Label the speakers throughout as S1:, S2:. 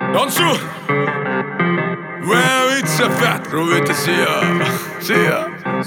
S1: Don't you? Well, it's a fat, Rubita, see ya.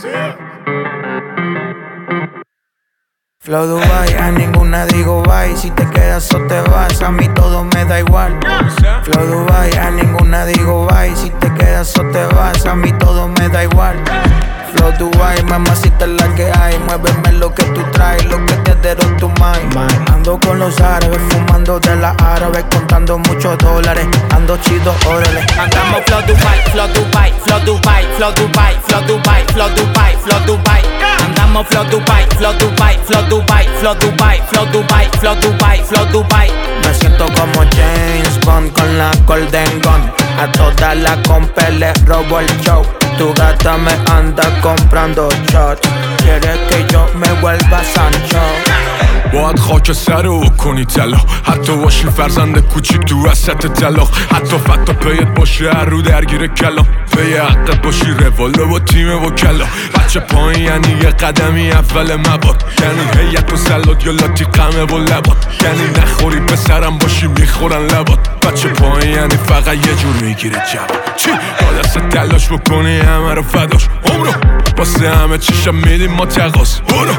S2: Flow Dubai, a ninguna digo bye. Si te quedas o te vas, a mí todo me da igual. Flow Dubai, a ninguna digo bye. Si te quedas o te vas, a mí todo me da igual. Flow Dubai, mamacita es la que hay. Muéveme lo que tú traes, lo que te dero tu mind. Ando con los árabes, fumando de la árabe, contando muchos dólares. Ando chido, órale.
S3: Andamos Flow Dubai, Flow Dubai, Flow Dubai, Flow Dubai, Flow Dubai, Flow Dubai, Flow Dubai. Andamos Flow Dubai, Flow Dubai, Flow Dubai, Flow Dubai, Flow Dubai, Flow Dubai, Flow Dubai.
S2: Me siento como James Bond con la Golden Gun. A toda la compa le robo el show. Tu gata me anda comprando shots. Quiere que yo me vuelva Sancho.
S1: باید خاک سر او کنی طلا حتی باشی فرزند کوچیک تو وسط طلاق حتی فتا پیت باشه هر رو درگیر کلام پی حقت باشی رواله با تیم وکلا بچه پایین یعنی یه قدمی اول مباد یعنی هیئت و سلات یا لاتی قمه و لبات یعنی نخوری پسرم باشی میخورن لبات بچه پایین یعنی فقط یه جور میگیره جواب چی؟ با دست تلاش بکنی همه رو فداش عمرو واسه همه چیشم میدیم ما تقاس برو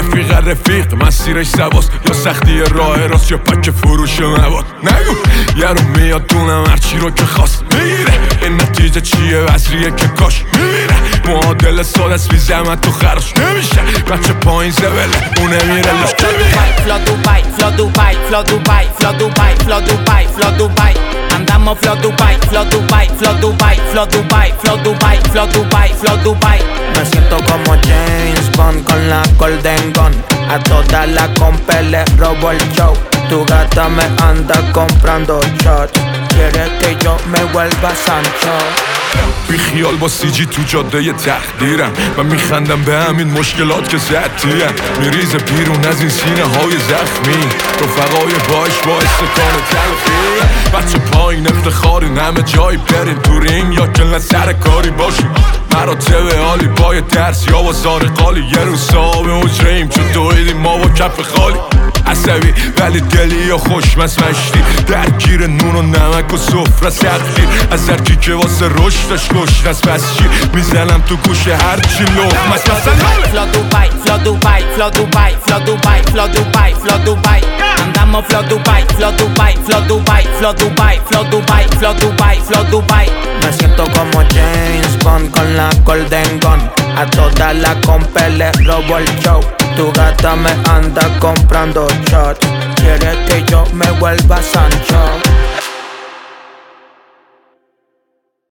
S1: رفیق مسیرش سواست یا سختی راه راست یا پک فروش مواد نگو یارو میاد دونم هرچی رو که خواست میگیره این نتیجه چیه وزریه که کاش میمیره معادل سال از بی زحمت تو خراش نمیشه بچه پایین زبله اونه میره لش
S3: Flow Dubai, Flow Dubai, Flow Dubai, Flow Dubai, Flow Dubai, Flow Dubai. Andamos Flow Dubai, Flow Dubai, Flow Dubai, Flow Dubai, Flow Dubai, Flow Dubai, Flow Dubai.
S2: Me siento como James Bond con la Golden Gun. A toda la compa le robo el show. Tu gata me anda comprando shots. Quiere que yo me vuelva Sancho.
S1: بی خیال با سیجی تو جاده ی تقدیرم و میخندم به همین مشکلات که زدیم میریز بیرون از این سینه های زخمی رفقای باش باعث کار تلخی بچه پایین افتخاری همه جایی بریم تو رینگ یا کلن سر کاری باشیم مراتب عالی با درس یا با زارقالی یه روز صاحب حجرهیم چون دویدیم ما با کف خالی عصبی ولی دلی یا خوشمست مشتی درگیر نون و نمک و سفره سختی از هرکی که واسه رشدش گشنست پس چی میزنم تو گوش هرچی لقمست مثلا
S3: Flow Dubai, Flow Dubai, Flow Dubai, Flow Dubai, Flow Dubai, Flow Dubai. Andamos Flow Dubai, Flow Dubai, Flow Dubai, Flow Dubai, Flow Dubai, Flow Dubai, Flow Dubai.
S2: Me siento como James Bond con la Golden Gun. A toda la compa le robo el show. Tu gata me anda comprando shots. Quiere que yo me vuelva Sancho.